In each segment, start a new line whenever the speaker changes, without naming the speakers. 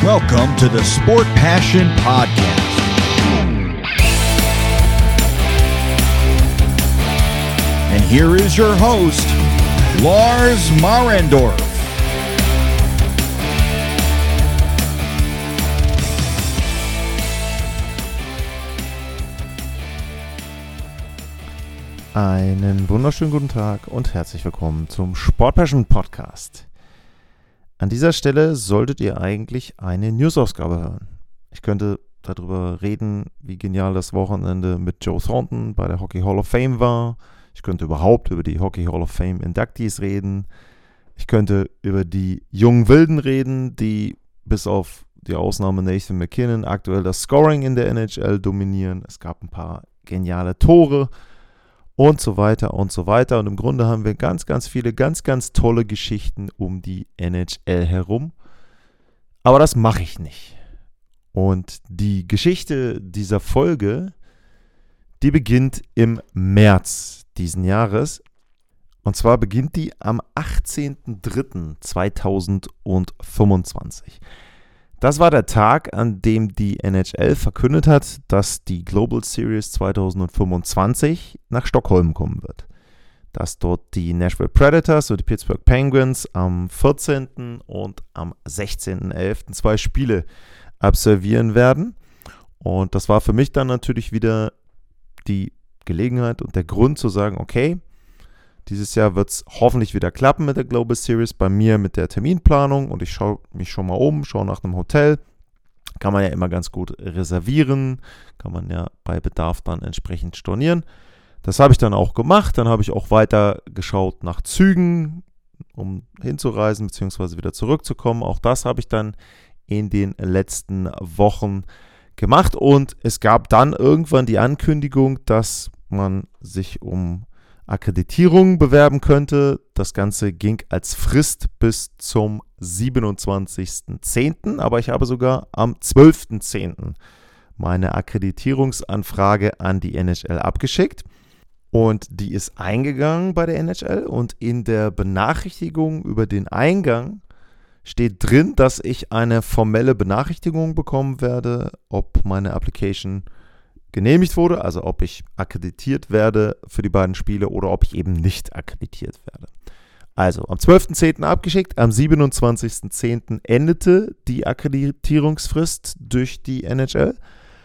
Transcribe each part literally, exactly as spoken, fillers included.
Welcome to the Sport Passion Podcast. And here is your host, Lars Marendorf.
Einen wunderschönen guten Tag und herzlich willkommen zum Sport Passion Podcast. An dieser Stelle solltet ihr eigentlich eine News-Ausgabe hören. Ich könnte darüber reden, wie genial das Wochenende mit Joe Thornton bei der Hockey Hall of Fame war. Ich könnte überhaupt über die Hockey Hall of Fame Inductees reden. Ich könnte über die jungen Wilden reden, die bis auf die Ausnahme Nathan MacKinnon aktuell das Scoring in der N H L dominieren. Es gab ein paar geniale Tore und so weiter und so weiter. Und im Grunde haben wir ganz, ganz viele, ganz, ganz tolle Geschichten um die N H L herum. Aber das mache ich nicht. Und die Geschichte dieser Folge, die beginnt im März diesen Jahres. Und zwar beginnt die am achtzehnten dritten zweitausendfünfundzwanzig. Das war der Tag, an dem die N H L verkündet hat, dass die Global Series zweitausendfünfundzwanzig nach Stockholm kommen wird. Dass dort die Nashville Predators und die Pittsburgh Penguins am vierzehnten und am sechzehnten elften zwei Spiele absolvieren werden. Und das war für mich dann natürlich wieder die Gelegenheit und der Grund zu sagen, okay, dieses Jahr wird es hoffentlich wieder klappen mit der Global Series, bei mir mit der Terminplanung, und ich schaue mich schon mal um, schaue nach einem Hotel. Kann man ja immer ganz gut reservieren, kann man ja bei Bedarf dann entsprechend stornieren. Das habe ich dann auch gemacht, dann habe ich auch weiter geschaut nach Zügen, um hinzureisen bzw. wieder zurückzukommen. Auch das habe ich dann in den letzten Wochen gemacht, und es gab dann irgendwann die Ankündigung, dass man sich um Akkreditierung bewerben könnte. Das Ganze ging als Frist bis zum siebenundzwanzigsten zehnten, aber ich habe sogar am zwölften zehnten meine Akkreditierungsanfrage an die N H L abgeschickt, und die ist eingegangen bei der N H L, und in der Benachrichtigung über den Eingang steht drin, dass ich eine formelle Benachrichtigung bekommen werde, ob meine Application genehmigt wurde, also ob ich akkreditiert werde für die beiden Spiele oder ob ich eben nicht akkreditiert werde. Also am zwölften zehnten abgeschickt, am siebenundzwanzigsten zehnten endete die Akkreditierungsfrist durch die N H L,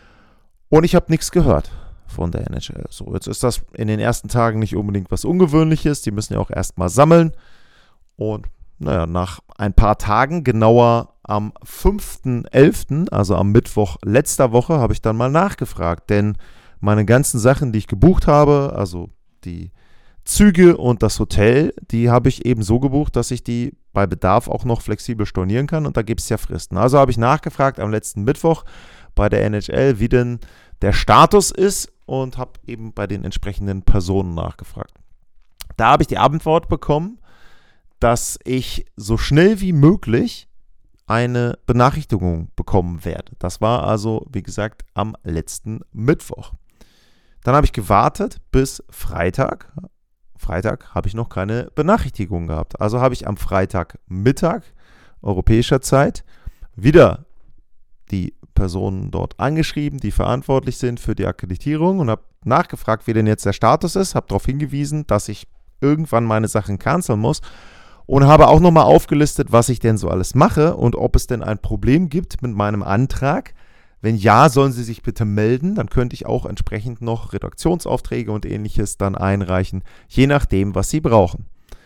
und ich habe nichts gehört von der N H L. So, jetzt ist das in den ersten Tagen nicht unbedingt was Ungewöhnliches, die müssen ja auch erstmal sammeln, und naja, nach ein paar Tagen, genauer am fünften elften, also am Mittwoch letzter Woche, habe ich dann mal nachgefragt, denn meine ganzen Sachen, die ich gebucht habe, also die Züge und das Hotel, die habe ich eben so gebucht, dass ich die bei Bedarf auch noch flexibel stornieren kann, und da gibt es ja Fristen. Also habe ich nachgefragt am letzten Mittwoch bei der N H L, wie denn der Status ist, und habe eben bei den entsprechenden Personen nachgefragt. Da habe ich die Antwort bekommen, dass ich so schnell wie möglich eine Benachrichtigung bekommen werde. Das war also, wie gesagt, am letzten Mittwoch. Dann habe ich gewartet bis Freitag. Freitag habe ich noch keine Benachrichtigung gehabt. Also habe ich am Freitagmittag europäischer Zeit wieder die Personen dort angeschrieben, die verantwortlich sind für die Akkreditierung, und habe nachgefragt, wie denn jetzt der Status ist, habe darauf hingewiesen, dass ich irgendwann meine Sachen canceln muss, und habe auch nochmal aufgelistet, was ich denn so alles mache und ob es denn ein Problem gibt mit meinem Antrag. Wenn ja, sollen Sie sich bitte melden, dann könnte ich auch entsprechend noch Redaktionsaufträge und ähnliches dann einreichen, je nachdem, was Sie brauchen.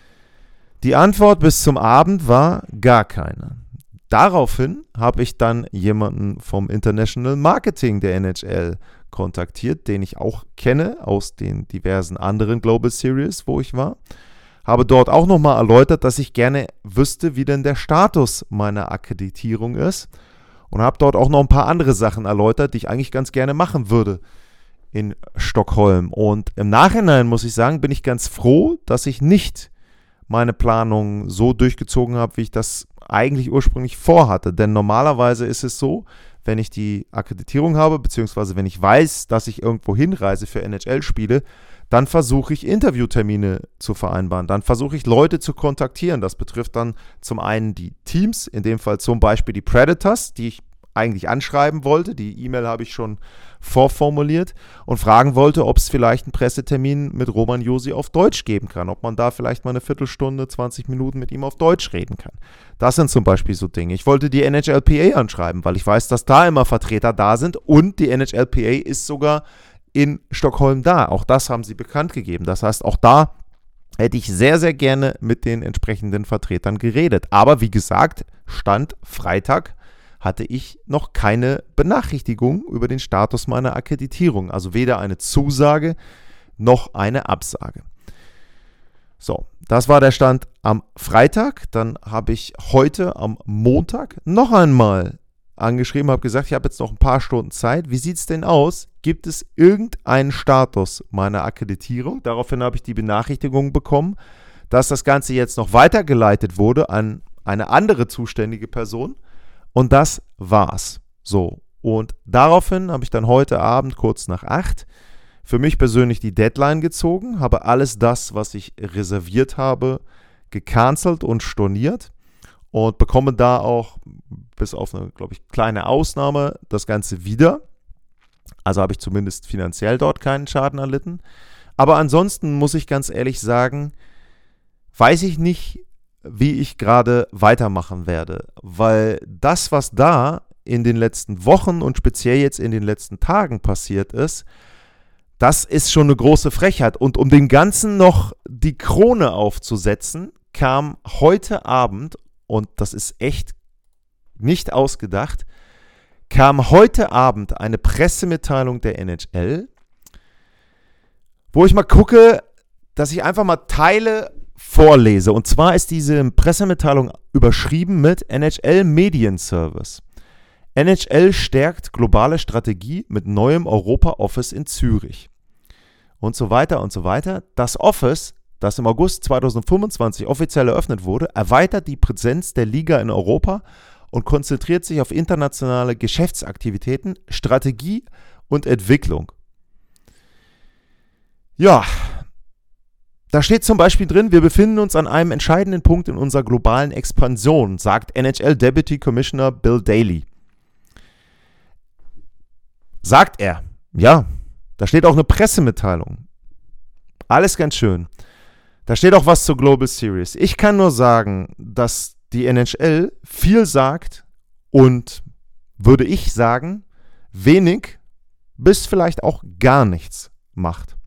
Die Antwort bis zum Abend war gar keine. Daraufhin habe ich dann jemanden vom International Marketing der N H L kontaktiert, den ich auch kenne aus den diversen anderen Global Series, wo ich war. Habe dort auch nochmal erläutert, dass ich gerne wüsste, wie denn der Status meiner Akkreditierung ist, und habe dort auch noch ein paar andere Sachen erläutert, die ich eigentlich ganz gerne machen würde in Stockholm. Und im Nachhinein muss ich sagen, bin ich ganz froh, dass ich nicht meine Planung so durchgezogen habe, wie ich das eigentlich ursprünglich vorhatte. Denn normalerweise ist es so, wenn ich die Akkreditierung habe, beziehungsweise wenn ich weiß, dass ich irgendwo hinreise für N H L-Spiele, Dann versuche ich Interviewtermine zu vereinbaren. Dann versuche ich Leute zu kontaktieren. Das betrifft dann zum einen die Teams, in dem Fall zum Beispiel die Predators, die ich eigentlich anschreiben wollte. Die E-Mail habe ich schon vorformuliert und fragen wollte, ob es vielleicht einen Pressetermin mit Roman Josi auf Deutsch geben kann. Ob man da vielleicht mal eine Viertelstunde, zwanzig Minuten mit ihm auf Deutsch reden kann. Das sind zum Beispiel so Dinge. Ich wollte die N H L P A anschreiben, weil ich weiß, dass da immer Vertreter da sind und die N H L P A ist sogar in Stockholm da. Auch das haben sie bekannt gegeben. Das heißt, auch da hätte ich sehr, sehr gerne mit den entsprechenden Vertretern geredet. Aber wie gesagt, Stand Freitag hatte ich noch keine Benachrichtigung über den Status meiner Akkreditierung. Also weder eine Zusage noch eine Absage. So, das war der Stand am Freitag. Dann habe ich heute am Montag noch einmal angeschrieben, habe gesagt, ich habe jetzt noch ein paar Stunden Zeit. Wie sieht es denn aus? Gibt es irgendeinen Status meiner Akkreditierung? Daraufhin habe ich die Benachrichtigung bekommen, dass das Ganze jetzt noch weitergeleitet wurde an eine andere zuständige Person. Und das war's. So, und daraufhin habe ich dann heute Abend kurz nach acht für mich persönlich die Deadline gezogen, habe alles das, was ich reserviert habe, gecancelt und storniert und bekomme da auch, bis auf eine, glaube ich, kleine Ausnahme, das Ganze wieder. Also habe ich zumindest finanziell dort keinen Schaden erlitten. Aber ansonsten muss ich ganz ehrlich sagen, weiß ich nicht, wie ich gerade weitermachen werde, weil das, was da in den letzten Wochen und speziell jetzt in den letzten Tagen passiert ist, das ist schon eine große Frechheit. Und um dem Ganzen noch die Krone aufzusetzen, kam heute Abend, und das ist echt nicht ausgedacht, kam heute Abend eine Pressemitteilung der N H L, wo ich mal gucke, dass ich einfach mal Teile vorlese. Und zwar ist diese Pressemitteilung überschrieben mit N H L Medienservice. N H L stärkt globale Strategie mit neuem Europa-Office in Zürich. Und so weiter und so weiter. Das Office, das im August zweitausendfünfundzwanzig offiziell eröffnet wurde, erweitert die Präsenz der Liga in Europa und konzentriert sich auf internationale Geschäftsaktivitäten, Strategie und Entwicklung. Ja, da steht zum Beispiel drin, wir befinden uns an einem entscheidenden Punkt in unserer globalen Expansion, sagt N H L Deputy Commissioner Bill Daly. Sagt er. Ja, da steht auch eine Pressemitteilung. Alles ganz schön. Da steht auch was zur Global Series. Ich kann nur sagen, dass die N H L viel sagt und, würde ich sagen, wenig bis vielleicht auch gar nichts macht.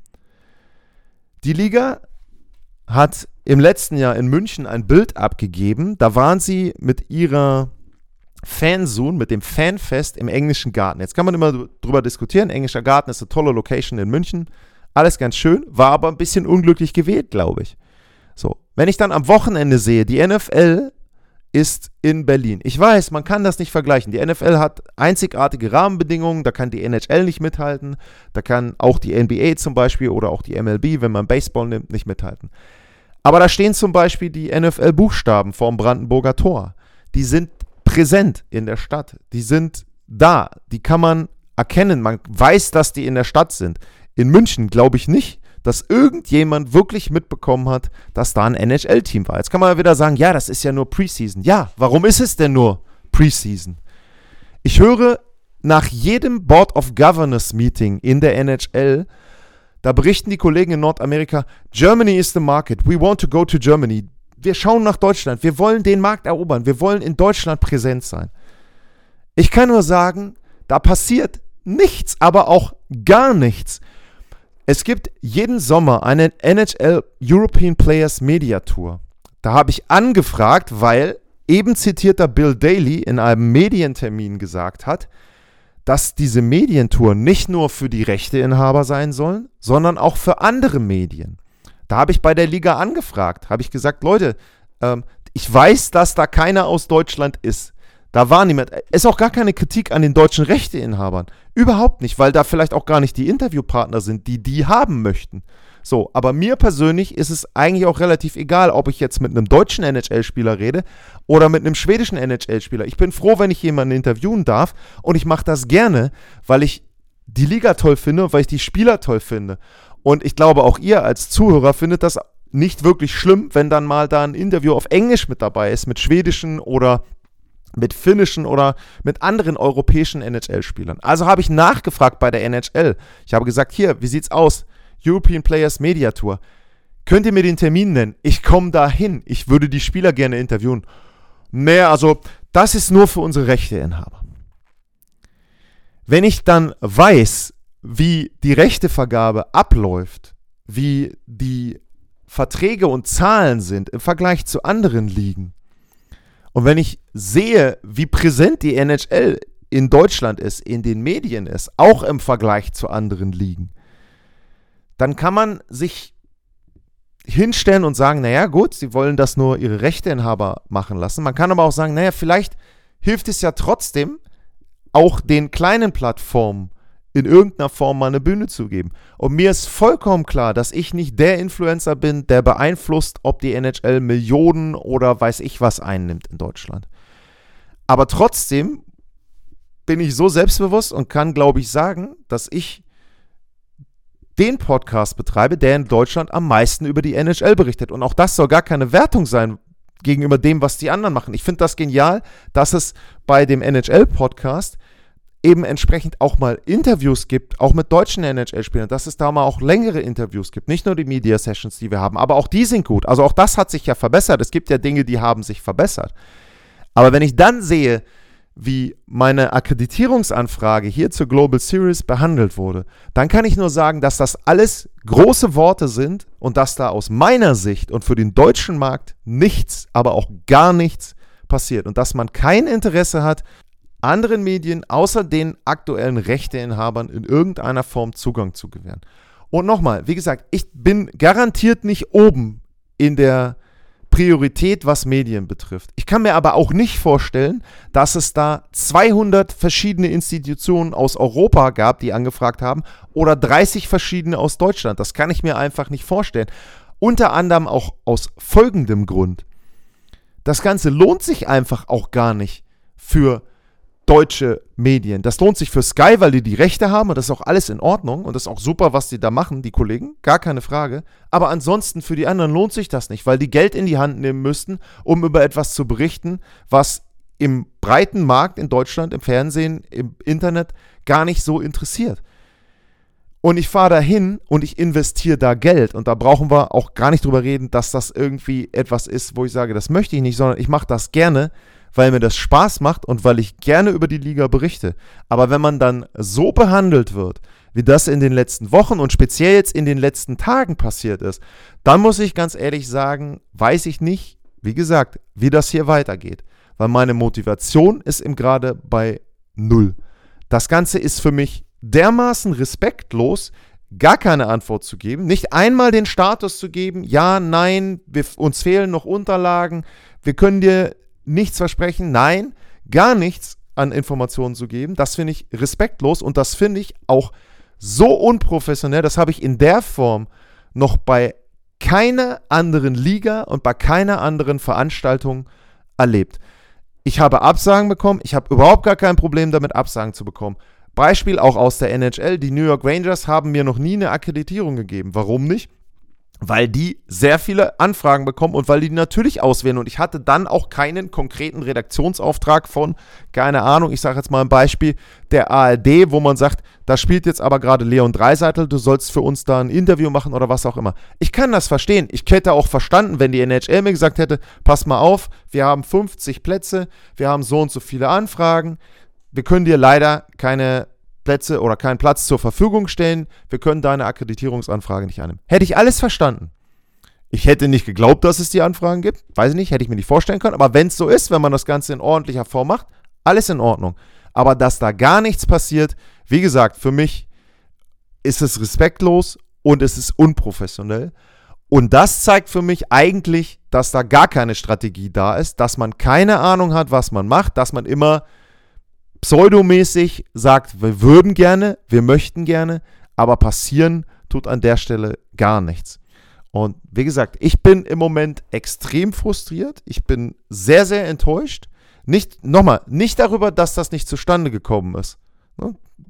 Die Liga hat im letzten Jahr in München ein Bild abgegeben. Da waren sie mit ihrer Fanzone, mit dem Fanfest im Englischen Garten. Jetzt kann man immer drüber diskutieren. Englischer Garten ist eine tolle Location in München. Alles ganz schön, war aber ein bisschen unglücklich gewählt, glaube ich. So, wenn ich dann am Wochenende sehe, die N F L ist in Berlin. Ich weiß, man kann das nicht vergleichen. Die N F L hat einzigartige Rahmenbedingungen, da kann die N H L nicht mithalten, da kann auch die N B A zum Beispiel oder auch die M L B, wenn man Baseball nimmt, nicht mithalten. Aber da stehen zum Beispiel die N F L-Buchstaben vorm Brandenburger Tor. Die sind präsent in der Stadt. Die sind da. Die kann man erkennen. Man weiß, dass die in der Stadt sind. In München glaube ich nicht, dass irgendjemand wirklich mitbekommen hat, dass da ein N H L-Team war. Jetzt kann man ja wieder sagen, ja, das ist ja nur Preseason. Ja, warum ist es denn nur Preseason? Ich höre nach jedem Board of Governors Meeting in der N H L, da berichten die Kollegen in Nordamerika, Germany is the market, we want to go to Germany. Wir schauen nach Deutschland, wir wollen den Markt erobern, wir wollen in Deutschland präsent sein. Ich kann nur sagen, da passiert nichts, aber auch gar nichts. Es gibt jeden Sommer eine N H L European Players Media Tour. Da habe ich angefragt, weil eben zitierter Bill Daly in einem Medientermin gesagt hat, dass diese Medientour nicht nur für die Rechteinhaber sein sollen, sondern auch für andere Medien. Da habe ich bei der Liga angefragt, habe ich gesagt, Leute, ähm, ich weiß, dass da keiner aus Deutschland ist. Da war niemand. Es ist auch gar keine Kritik an den deutschen Rechteinhabern. Überhaupt nicht, weil da vielleicht auch gar nicht die Interviewpartner sind, die die haben möchten. So, aber mir persönlich ist es eigentlich auch relativ egal, ob ich jetzt mit einem deutschen N H L-Spieler rede oder mit einem schwedischen N H L-Spieler. Ich bin froh, wenn ich jemanden interviewen darf und ich mache das gerne, weil ich die Liga toll finde und weil ich die Spieler toll finde. Und ich glaube, auch ihr als Zuhörer findet das nicht wirklich schlimm, wenn dann mal da ein Interview auf Englisch mit dabei ist, mit schwedischen oder mit finnischen oder mit anderen europäischen N H L-Spielern. Also habe ich nachgefragt bei der N H L. Ich habe gesagt, hier, wie sieht's aus? European Players Media Tour. Könnt ihr mir den Termin nennen? Ich komme da hin. Ich würde die Spieler gerne interviewen. Nee, also das ist nur für unsere Rechteinhaber. Wenn ich dann weiß, wie die Rechtevergabe abläuft, wie die Verträge und Zahlen sind im Vergleich zu anderen Ligen, und wenn ich sehe, wie präsent die N H L in Deutschland ist, in den Medien ist, auch im Vergleich zu anderen Ligen, dann kann man sich hinstellen und sagen, naja gut, sie wollen das nur ihre Rechteinhaber machen lassen. Man kann aber auch sagen, naja, vielleicht hilft es ja trotzdem, auch den kleinen Plattformen in irgendeiner Form mal eine Bühne zu geben. Und mir ist vollkommen klar, dass ich nicht der Influencer bin, der beeinflusst, ob die N H L Millionen oder weiß ich was einnimmt in Deutschland. Aber trotzdem bin ich so selbstbewusst und kann, glaube ich, sagen, dass ich den Podcast betreibe, der in Deutschland am meisten über die N H L berichtet. Und auch das soll gar keine Wertung sein gegenüber dem, was die anderen machen. Ich finde das genial, dass es bei dem N H L-Podcast eben entsprechend auch mal Interviews gibt, auch mit deutschen N H L-Spielern, dass es da mal auch längere Interviews gibt. Nicht nur die Media-Sessions, die wir haben, aber auch die sind gut. Also auch das hat sich ja verbessert. Es gibt ja Dinge, die haben sich verbessert. Aber wenn ich dann sehe, wie meine Akkreditierungsanfrage hier zur Global Series behandelt wurde, dann kann ich nur sagen, dass das alles große Worte sind und dass da aus meiner Sicht und für den deutschen Markt nichts, aber auch gar nichts passiert und dass man kein Interesse hat, anderen Medien außer den aktuellen Rechteinhabern in irgendeiner Form Zugang zu gewähren. Und nochmal, wie gesagt, ich bin garantiert nicht oben in der Priorität, was Medien betrifft. Ich kann mir aber auch nicht vorstellen, dass es da zweihundert verschiedene Institutionen aus Europa gab, die angefragt haben, oder dreißig verschiedene aus Deutschland. Das kann ich mir einfach nicht vorstellen. Unter anderem auch aus folgendem Grund. Das Ganze lohnt sich einfach auch gar nicht für deutsche Medien. Das lohnt sich für Sky, weil die die Rechte haben und das ist auch alles in Ordnung und das ist auch super, was die da machen, die Kollegen, gar keine Frage. Aber ansonsten für die anderen lohnt sich das nicht, weil die Geld in die Hand nehmen müssten, um über etwas zu berichten, was im breiten Markt in Deutschland, im Fernsehen, im Internet gar nicht so interessiert. Und ich fahre da hin und ich investiere da Geld und da brauchen wir auch gar nicht drüber reden, dass das irgendwie etwas ist, wo ich sage, das möchte ich nicht, sondern ich mache das gerne, weil mir das Spaß macht und weil ich gerne über die Liga berichte. Aber wenn man dann so behandelt wird, wie das in den letzten Wochen und speziell jetzt in den letzten Tagen passiert ist, dann muss ich ganz ehrlich sagen, weiß ich nicht, wie gesagt, wie das hier weitergeht. Weil meine Motivation ist im Gerade bei null. Das Ganze ist für mich dermaßen respektlos, gar keine Antwort zu geben, nicht einmal den Status zu geben, ja, nein, wir, uns fehlen noch Unterlagen, wir können dir nichts versprechen, nein, gar nichts an Informationen zu geben. Das finde ich respektlos und das finde ich auch so unprofessionell. Das habe ich in der Form noch bei keiner anderen Liga und bei keiner anderen Veranstaltung erlebt. Ich habe Absagen bekommen. Ich habe überhaupt gar kein Problem damit, Absagen zu bekommen. Beispiel auch aus der N H L. Die New York Rangers haben mir noch nie eine Akkreditierung gegeben. Warum nicht? Weil die sehr viele Anfragen bekommen und weil die natürlich auswählen. Und ich hatte dann auch keinen konkreten Redaktionsauftrag von, keine Ahnung, ich sage jetzt mal ein Beispiel, der A R D, wo man sagt, da spielt jetzt aber gerade Leon Draisaitl, du sollst für uns da ein Interview machen oder was auch immer. Ich kann das verstehen. Ich hätte auch verstanden, wenn die N H L mir gesagt hätte, pass mal auf, wir haben fünfzig Plätze, wir haben so und so viele Anfragen, wir können dir leider keine Plätze oder keinen Platz zur Verfügung stellen, wir können deine Akkreditierungsanfrage nicht annehmen. Hätte ich alles verstanden. Ich hätte nicht geglaubt, dass es die Anfragen gibt, weiß ich nicht, hätte ich mir nicht vorstellen können, aber wenn es so ist, wenn man das Ganze in ordentlicher Form macht, alles in Ordnung. Aber dass da gar nichts passiert, wie gesagt, für mich ist es respektlos und es ist unprofessionell. Und das zeigt für mich eigentlich, dass da gar keine Strategie da ist, dass man keine Ahnung hat, was man macht, dass man immer pseudomäßig sagt, wir würden gerne, wir möchten gerne, aber passieren tut an der Stelle gar nichts. Und wie gesagt, ich bin im Moment extrem frustriert, ich bin sehr, sehr enttäuscht. Nicht, nochmal, nicht darüber, dass das nicht zustande gekommen ist.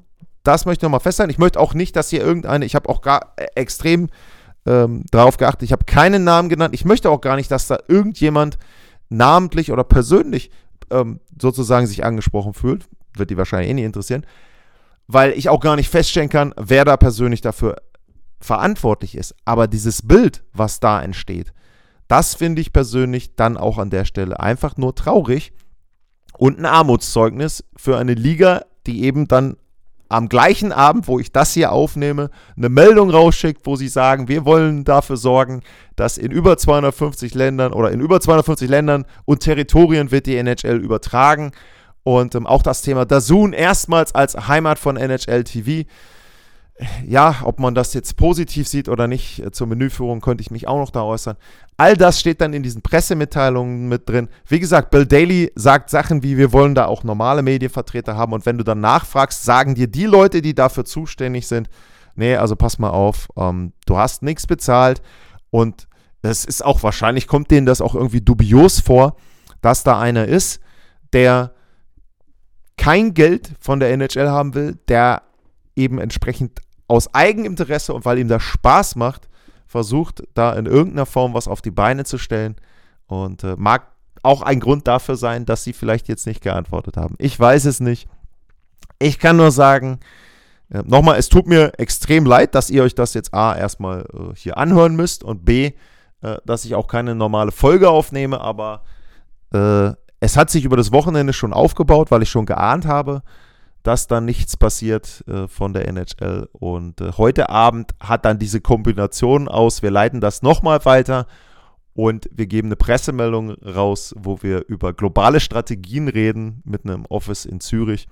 das möchte ich nochmal festhalten. Ich möchte auch nicht, dass hier irgendeine, ich habe auch gar extrem ähm, darauf geachtet, ich habe keinen Namen genannt. Ich möchte auch gar nicht, dass da irgendjemand namentlich oder persönlich ähm, sozusagen sich angesprochen fühlt. Wird die wahrscheinlich eh nicht interessieren. Weil ich auch gar nicht feststellen kann, wer da persönlich dafür verantwortlich ist. Aber dieses Bild, was da entsteht, das finde ich persönlich dann auch an der Stelle einfach nur traurig und ein Armutszeugnis für eine Liga, die eben dann am gleichen Abend, wo ich das hier aufnehme, eine Meldung rausschickt, wo sie sagen, wir wollen dafür sorgen, dass in über zweihundertfünfzig Ländern oder in über zweihundertfünfzig Ländern und Territorien wird die N H L übertragen. Und ähm, auch das Thema DAZN erstmals als Heimat von N H L T V. Ja, ob man das jetzt positiv sieht oder nicht, zur Menüführung könnte ich mich auch noch da äußern. All das steht dann in diesen Pressemitteilungen mit drin. Wie gesagt, Bill Daly sagt Sachen wie, wir wollen da auch normale Medienvertreter haben. Und wenn du dann nachfragst, sagen dir die Leute, die dafür zuständig sind, nee, also pass mal auf, ähm, du hast nichts bezahlt. Und es ist auch wahrscheinlich, kommt denen das auch irgendwie dubios vor, dass da einer ist, der kein Geld von der N H L haben will, der eben entsprechend aus Eigeninteresse und weil ihm das Spaß macht, versucht, da in irgendeiner Form was auf die Beine zu stellen. Und äh, mag auch ein Grund dafür sein, dass sie vielleicht jetzt nicht geantwortet haben. Ich weiß es nicht. Ich kann nur sagen, äh, nochmal, es tut mir extrem leid, dass ihr euch das jetzt A, erstmal äh, hier anhören müsst und B, äh, dass ich auch keine normale Folge aufnehme, aber äh, es hat sich über das Wochenende schon aufgebaut, weil ich schon geahnt habe, dass da nichts passiert äh, von der N H L. Und äh, heute Abend hat dann diese Kombination aus, wir leiten das nochmal weiter und wir geben eine Pressemeldung raus, wo wir über globale Strategien reden mit einem Office in Zürich.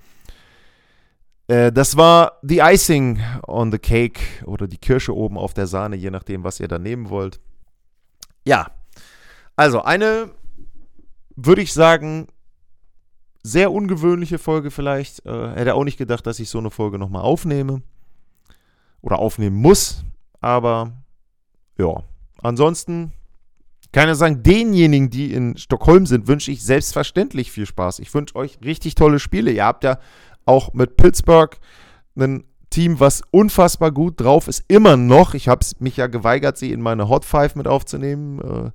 Äh, das war die Icing on the Cake oder die Kirsche oben auf der Sahne, je nachdem, was ihr da nehmen wollt. Ja, also eine, würde ich sagen, sehr ungewöhnliche Folge vielleicht. Äh, hätte auch nicht gedacht, dass ich so eine Folge nochmal aufnehme. Oder aufnehmen muss. Aber ja, ansonsten kann ich sagen, denjenigen, die in Stockholm sind, wünsche ich selbstverständlich viel Spaß. Ich wünsche euch richtig tolle Spiele. Ihr habt ja auch mit Pittsburgh ein Team, was unfassbar gut drauf ist. Immer noch. Ich habe mich ja geweigert, sie in meine Hot Five mit aufzunehmen. Äh,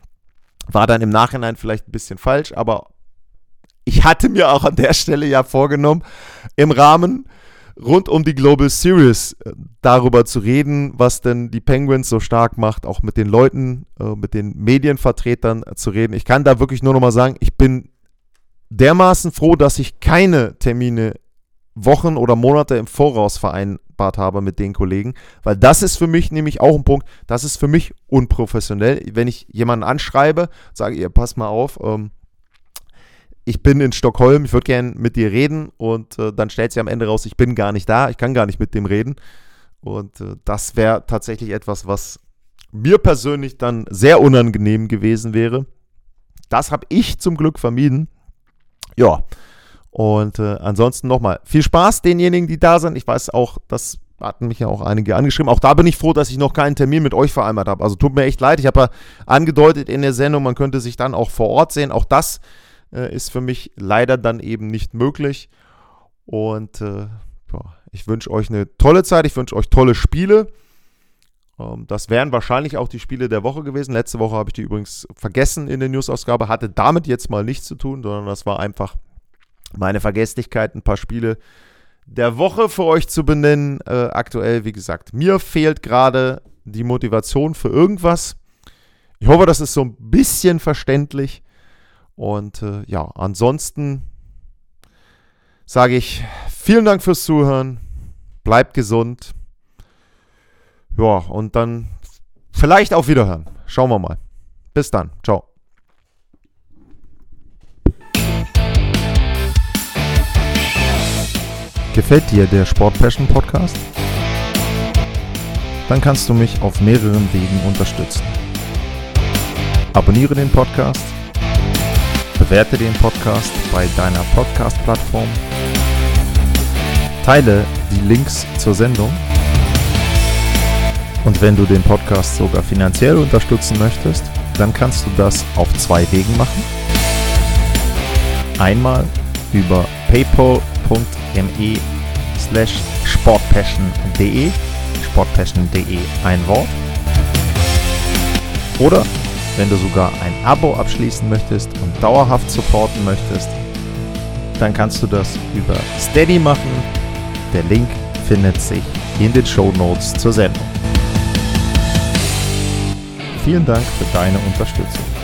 war dann im Nachhinein vielleicht ein bisschen falsch, aber ich hatte mir auch an der Stelle ja vorgenommen, im Rahmen rund um die Global Series äh, darüber zu reden, was denn die Penguins so stark macht, auch mit den Leuten, äh, mit den Medienvertretern äh, zu reden. Ich kann da wirklich nur noch mal sagen, ich bin dermaßen froh, dass ich keine Termine Wochen oder Monate im Voraus vereinbart habe mit den Kollegen, weil das ist für mich nämlich auch ein Punkt, das ist für mich unprofessionell, wenn ich jemanden anschreibe, sage, ihr pass mal auf, ähm, ich bin in Stockholm, ich würde gerne mit dir reden und äh, dann stellt sich am Ende raus, ich bin gar nicht da, ich kann gar nicht mit dem reden und äh, das wäre tatsächlich etwas, was mir persönlich dann sehr unangenehm gewesen wäre. Das habe ich zum Glück vermieden. Ja, und äh, ansonsten nochmal viel Spaß denjenigen, die da sind. Ich weiß auch, das hatten mich ja auch einige angeschrieben. Auch da bin ich froh, dass ich noch keinen Termin mit euch vereinbart habe. Also tut mir echt leid, ich habe ja angedeutet in der Sendung, man könnte sich dann auch vor Ort sehen. Auch das ist für mich leider dann eben nicht möglich. Und äh, ja, ich wünsche euch eine tolle Zeit, ich wünsche euch tolle Spiele. Ähm, das wären wahrscheinlich auch die Spiele der Woche gewesen. Letzte Woche habe ich die übrigens vergessen in der News-Ausgabe, hatte damit jetzt mal nichts zu tun, sondern das war einfach meine Vergesslichkeit, ein paar Spiele der Woche für euch zu benennen. Äh, aktuell, wie gesagt, mir fehlt gerade die Motivation für irgendwas. Ich hoffe, das ist so ein bisschen verständlich. Und äh, ja, ansonsten sage ich vielen Dank fürs Zuhören, bleibt gesund, ja, und dann vielleicht auf Wiederhören. Schauen wir mal. Bis dann, ciao. Gefällt dir der Sport Passion Podcast? Dann kannst du mich auf mehreren Wegen unterstützen. Abonniere den Podcast. Bewerte den Podcast bei deiner Podcast-Plattform. Teile die Links zur Sendung. Und wenn du den Podcast sogar finanziell unterstützen möchtest, dann kannst du das auf zwei Wegen machen. Einmal über paypal.me slash sportpassion punkt de, sportpassion punkt de ein Wort. Oder wenn du sogar ein Abo abschließen möchtest und dauerhaft supporten möchtest, dann kannst du das über Steady machen. Der Link findet sich in den Shownotes zur Sendung. Vielen Dank für deine Unterstützung.